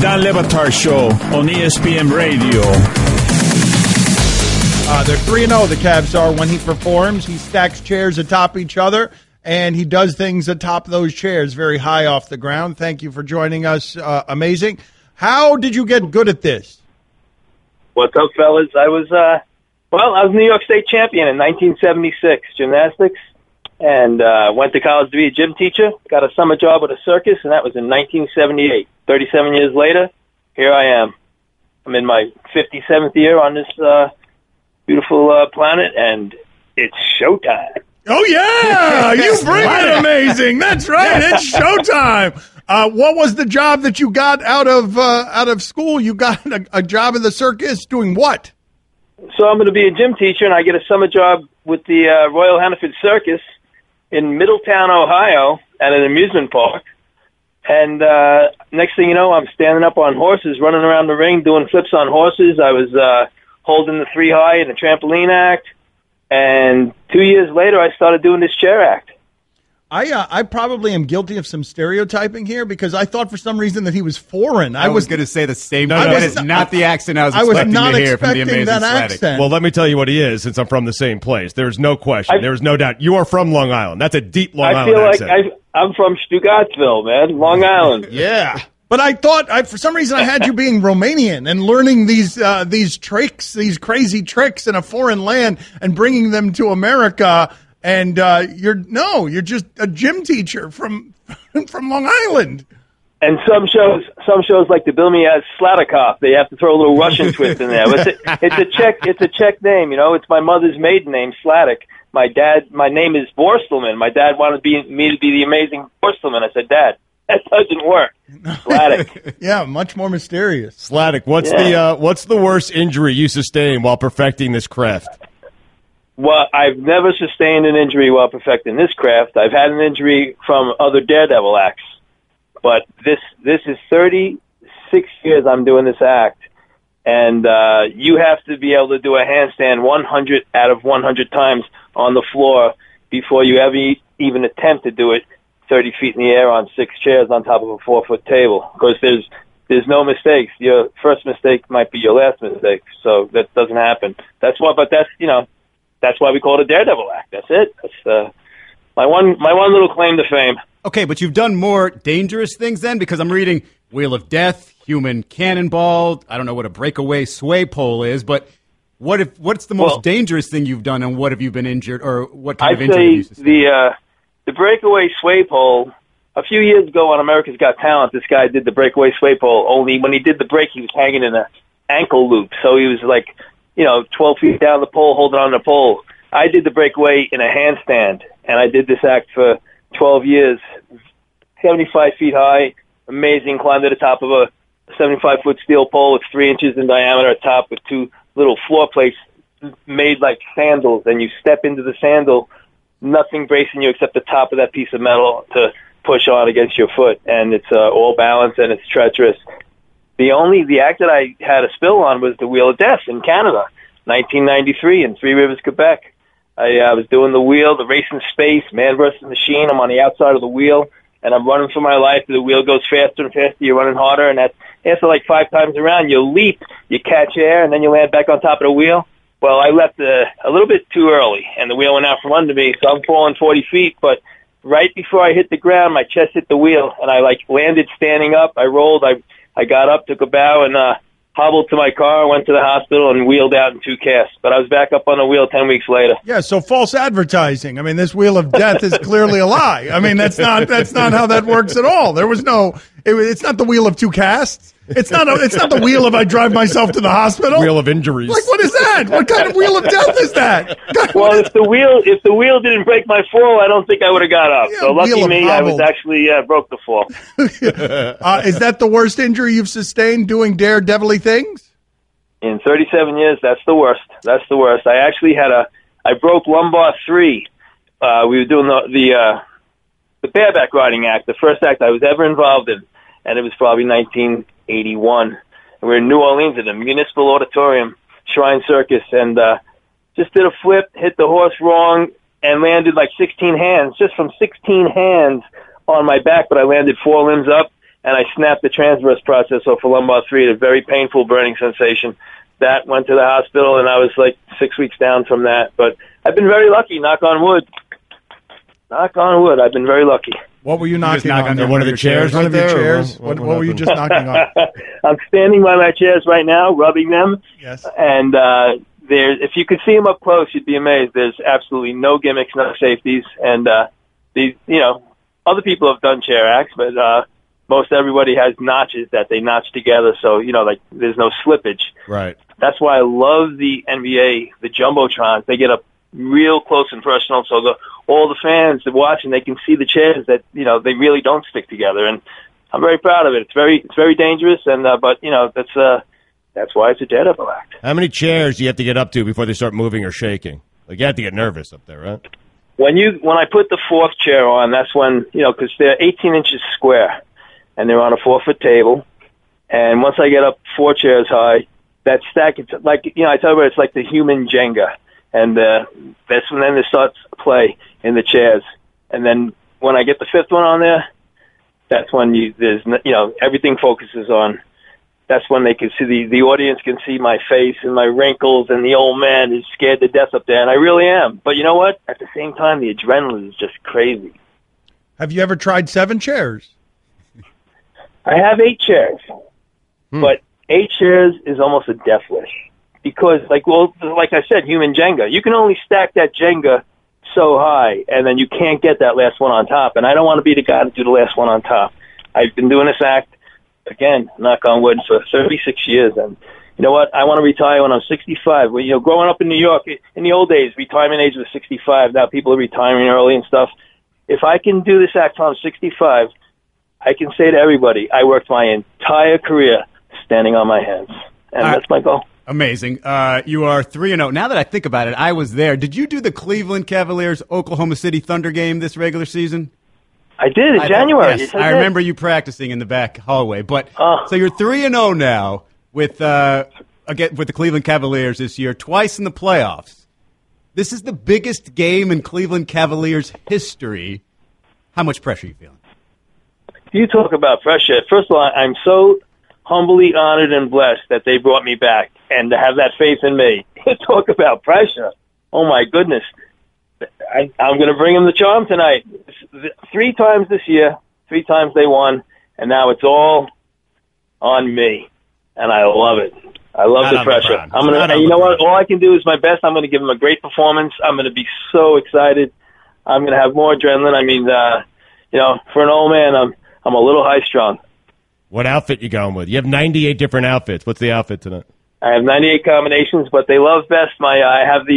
Dan Le Batard Show on ESPN Radio. They're 3-0, the Cavs are. When he performs, he stacks chairs atop each other, and he does things atop those chairs very high off the ground. Thank you for joining us. Amazing. How did you get good at this? What's up, fellas? I was New York State champion in 1976, gymnastics, and went to college to be a gym teacher. Got a summer job at a circus, and that was in 1978. 37 years later, here I am. I'm in my 57th year on this beautiful planet, and it's showtime. Oh, yeah! You bring it, amazing. That's right. It's showtime. What was the job that you got out of school? You got a job in the circus doing what? So I'm going to be a gym teacher, and I get a summer job with the Royal Hannaford Circus in Middletown, Ohio, at an amusement park. And next thing you know, I'm standing up on horses, running around the ring, doing flips on horses. I was holding the 3 high in the trampoline act. And 2 years later, I started doing this chair act. I probably am guilty of some stereotyping here because I thought for some reason that he was foreign. I was going to say the same thing. That is not the accent I was expecting to hear from the Amazing Slatic. Well, let me tell you what he is, since I'm from the same place. There's no question. There's no doubt. You are from Long Island. That's a deep Long Island accent. I feel like I'm from Stugattsville, man, Long Island. Yeah. But I thought, for some reason, I had you being Romanian and learning these tricks, these crazy tricks in a foreign land and bringing them to America. And you're just a gym teacher from Long Island. And some shows like to bill me as Slatikov. They have to throw a little Russian twist in there. It's a Czech name, you know. It's my mother's maiden name, Slatik. My name is Borstelman. My dad wanted me to be the amazing Borstelman. I said, Dad, that doesn't work. Slatik. Yeah, much more mysterious. Slatik, what's the worst injury you sustained while perfecting this craft? Well, I've never sustained an injury while perfecting this craft. I've had an injury from other Daredevil acts. But this is 36 years I'm doing this act. And you have to be able to do a handstand 100 out of 100 times on the floor before you ever even attempt to do it 30 feet in the air on 6 chairs on top of a 4-foot table. Because there's no mistakes. Your first mistake might be your last mistake. So that doesn't happen. That's why we call it a Daredevil act. That's it. That's my one little claim to fame. Okay, but you've done more dangerous things then, because I'm reading Wheel of Death, Human Cannonball. I don't know what a breakaway sway pole is, but what's the most dangerous thing you've done, and what have you been injured, or what kind of injury have you sustained? The breakaway sway pole. A few years ago on America's Got Talent, this guy did the breakaway sway pole. Only when he did the break, he was hanging in an ankle loop, so he was like, 12 feet down the pole, holding on the pole. I did the breakaway in a handstand, and I did this act for 12 years, 75 feet high, amazing, climbed to the top of a 75-foot steel pole with 3 inches in diameter at top with 2 little floor plates made like sandals, and you step into the sandal, nothing bracing you except the top of that piece of metal to push on against your foot, and it's all balanced and it's treacherous. The act that I had a spill on was the Wheel of Death in Canada, 1993 in Three Rivers, Quebec. I was doing the wheel, the race in space, man versus machine. I'm on the outside of the wheel, and I'm running for my life. The wheel goes faster and faster. You're running harder, and after like 5 times around, you leap, you catch air, and then you land back on top of the wheel. Well, I left a little bit too early, and the wheel went out from under me, so I'm falling 40 feet. But right before I hit the ground, my chest hit the wheel, and I landed standing up. I rolled. I got up, took a bow, and hobbled to my car, went to the hospital, and wheeled out in 2 casts. But I was back up on the wheel 10 weeks later. Yeah, so false advertising. I mean, this Wheel of Death is clearly a lie. I mean, that's not how that works at all. There was it's not the Wheel of 2 casts. It's not the wheel of I drive myself to the hospital. Wheel of injuries. Like, what is that? What kind of Wheel of Death is that? God, well, if the wheel didn't break my fall, I don't think I would have got up. Yeah, so lucky me, I was actually broke the fall. Is that the worst injury you've sustained doing daredevil-y things? In 37 years, that's the worst. That's the worst. I actually I broke lumbar 3. We were doing the bareback riding act, the first act I was ever involved in, and it was probably 1981. And we were in New Orleans at the Municipal Auditorium, Shrine Circus, and just did a flip, hit the horse wrong, and landed like 16 hands, just from 16 hands on my back, but I landed 4 limbs up, and I snapped the transverse process off of lumbar 3, a very painful burning sensation. That went to the hospital, and I was like 6 weeks down from that. But I've been very lucky, knock on wood. Knock on wood, I've been very lucky. What were you knocking on? One of the chairs One right of your there? chairs? What were you just knocking on? I'm standing by my chairs right now, rubbing them. Yes. And if you could see them up close, you'd be amazed. There's absolutely no gimmicks, no safeties. And other people have done chair acts, but most everybody has notches that they notch together. So, like there's no slippage. Right. That's why I love the NBA, the Jumbotrons. They get up real close and personal, so all the fans that watching, they can see the chairs that they really don't stick together, and I'm very proud of it. It's very dangerous, and but that's why it's a Daredevil act. How many chairs do you have to get up to before they start moving or shaking? Like, you have to get nervous up there, right? When I put the fourth chair on, that's when because they're 18 inches square, and they're on a 4-foot table, and once I get up 4 chairs high, that stack, it's like I tell you, it's like the human Jenga. And that's when then it starts to play in the chairs. And then when I get the 5th one on there, that's when everything focuses on. That's when they can see the audience can see my face and my wrinkles, and the old man is scared to death up there, and I really am. But you know what? At the same time, the adrenaline is just crazy. Have you ever tried 7 chairs? I have 8 chairs, but 8 chairs is almost a death wish. Because, like I said, human Jenga. You can only stack that Jenga so high, and then you can't get that last one on top. And I don't want to be the guy to do the last one on top. I've been doing this act, again, knock on wood, for 36 years. And you know what? I want to retire when I'm 65. Well, growing up in New York, in the old days, retirement age was 65. Now people are retiring early and stuff. If I can do this act till I'm 65, I can say to everybody, I worked my entire career standing on my hands. And that's my goal. Amazing. You are 3-0. Now that I think about it, I was there. Did you do the Cleveland Cavaliers Oklahoma City Thunder game this regular season? I did in January. Yes, I remember you practicing in the back hallway. But so you're 3-0 now with the Cleveland Cavaliers this year, twice in the playoffs. This is the biggest game in Cleveland Cavaliers history. How much pressure are you feeling? You talk about pressure. First of all, I'm so humbly honored and blessed that they brought me back and to have that faith in me. Talk about pressure. Oh, my goodness. I'm going to bring them the charm tonight. 3 times this year, 3 times they won, and now it's all on me, and I love it. I love the pressure. You know what? All I can do is my best. I'm going to give them a great performance. I'm going to be so excited. I'm going to have more adrenaline. I mean, for an old man, I'm a little high-strung. What outfit you going with? You have 98 different outfits. What's the outfit tonight? I have 98 combinations, but they love best I have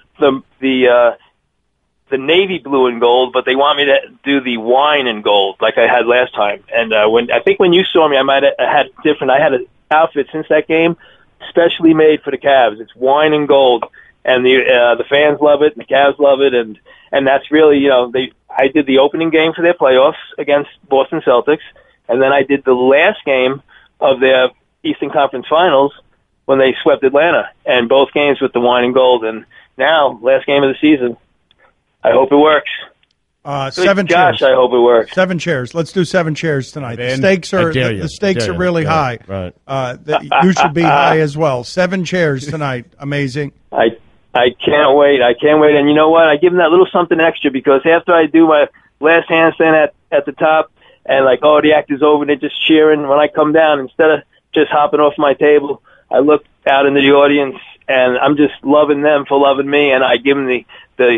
the navy blue and gold, but they want me to do the wine and gold like I had last time. And when you saw me, I might have had different. I had an outfit since that game, specially made for the Cavs. It's wine and gold, and the fans love it, and the Cavs love it, and that's really I did the opening game for their playoffs against Boston Celtics. And then I did the last game of their Eastern Conference Finals when they swept Atlanta, and both games with the wine and gold. And now, last game of the season. I hope it works. 7 chairs. Gosh, I hope it works. 7 chairs. Let's do 7 chairs tonight. The stakes are really high. Right. You should be high as well. 7 chairs tonight. Amazing. I can't wait. I can't wait. And you know what? I give them that little something extra because after I do my last handstand at the top, and the act is over, and they're just cheering. When I come down, instead of just hopping off my table, I look out into the audience, and I'm just loving them for loving me, and I give them the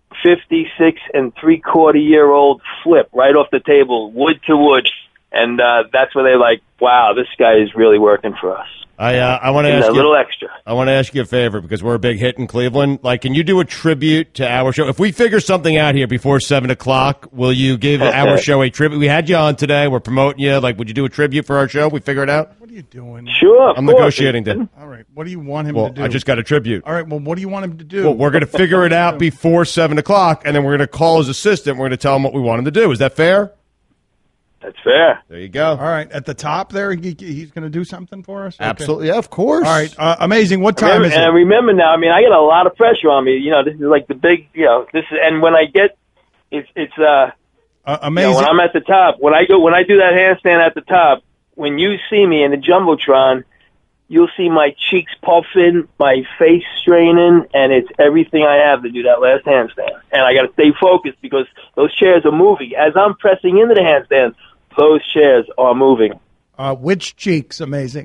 56 and 3/4-year-old flip right off the table, wood to wood, and that's where they're like, wow, this guy is really working for us. I want to ask you a little extra. I want to ask you a favor because we're a big hit in Cleveland. Can you do a tribute to our show? If we figure something out here before 7:00, will you give our show a tribute? We had you on today. We're promoting you. Would you do a tribute for our show? We figure it out. What are you doing? Sure. I'm negotiating then. All right. What do you want him to do? I just got a tribute. All right. Well, what do you want him to do? Well, we're going to figure it out before 7:00, and then we're going to call his assistant. We're going to tell him what we want him to do. Is that fair? That's fair. There you go. All right. At the top there, he's going to do something for us? Okay. Absolutely. Yeah, of course. All right. Amazing. What time is it? And remember now, I get a lot of pressure on me. This is like the big, this is, and when I get, it's Amazing. When I'm at the top, when I do that handstand at the top, when you see me in the Jumbotron, you'll see my cheeks puffing, my face straining, and it's everything I have to do that last handstand. And I got to stay focused because those chairs are moving. As I'm pressing into the handstand, those chairs are moving. Which cheeks? Amazing.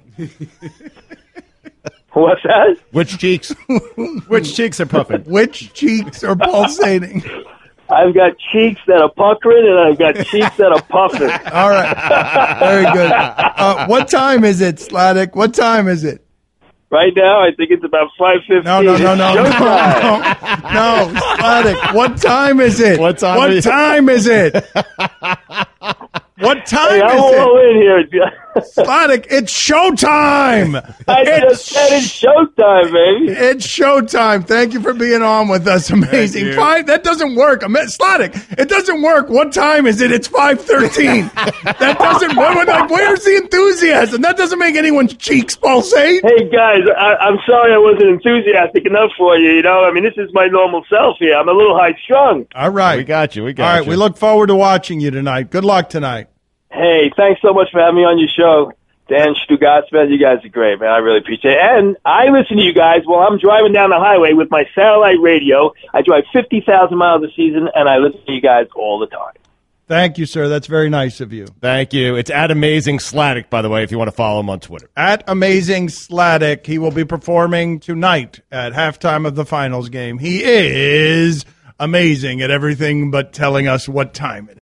What's that? Which cheeks? Which cheeks are puffing? Which cheeks are pulsating? I've got cheeks that are puckering, and I've got cheeks that are puffing. All right. Very good. What time is it, Sladek? What time is it? Right now, I think it's about 5:15. No, Sladek. What time is it? What time What is- time is it? What time I'm is all it? in here. Sladek, it's showtime. I just said it's showtime, baby. It's showtime. Thank you for being on with us. Amazing. That doesn't work. Sladek, it doesn't work. What time is it? It's 5:13. That doesn't work. Like, where's the enthusiasm? That doesn't make anyone's cheeks pulsate. Hey, guys, I'm sorry I wasn't enthusiastic enough for you, I mean, this is my normal self here. I'm a little high-strung. All right. We got you. All right. We look forward to watching you tonight. Good luck tonight. Hey, thanks so much for having me on your show. Dan Stugatzman, you guys are great, man. I really appreciate it. And I listen to you guys while I'm driving down the highway with my satellite radio. I drive 50,000 miles a season, and I listen to you guys all the time. Thank you, sir. That's very nice of you. Thank you. It's at Amazing Sladek, by the way, if you want to follow him on Twitter. At Amazing Sladek, he will be performing tonight at halftime of the finals game. He is amazing at everything but telling us what time it is.